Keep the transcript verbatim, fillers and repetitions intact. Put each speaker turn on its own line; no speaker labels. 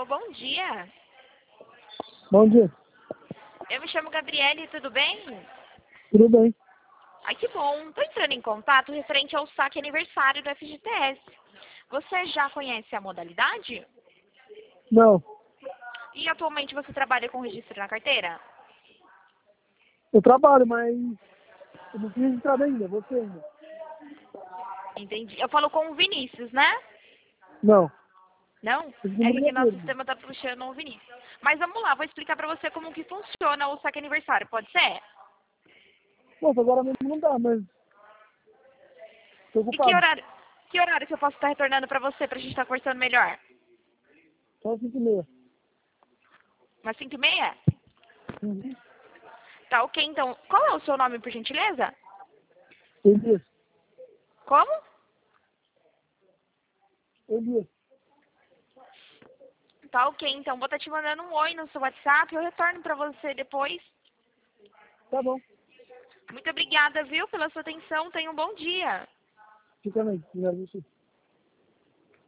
Alô, bom dia.
Bom dia.
Eu me chamo Gabriele, tudo bem?
Tudo bem?
Ai, que bom. Estou entrando em contato referente ao saque aniversário do F G T S. Você já conhece a modalidade?
Não.
E atualmente você trabalha com registro na carteira?
Eu trabalho, mas eu não fiz registrado ainda, você ainda.
Entendi. Eu falo com o Vinícius, né?
Não.
Não?
Eu fiz
É
no
que aqui nosso
Verde.
sistema está puxando o Vinícius. Mas vamos lá, vou explicar para você como que funciona o saque aniversário, pode ser?
Nossa, agora mesmo não dá, mas tô
E que
ocupado.
horário, que horário que eu posso estar retornando para você para a gente estar conversando melhor?
Só às cinco e meia.
Umas cinco e meia?
Uhum.
Tá ok, então. Qual é o seu nome, por gentileza?
Elias.
Como?
Elias.
Tá ok, então. Vou estar te mandando um oi no seu WhatsApp. Eu retorno pra você depois.
Tá bom.
Muito obrigada, viu, pela sua atenção. Tenha um bom dia.
Fica bem. Obrigado, você.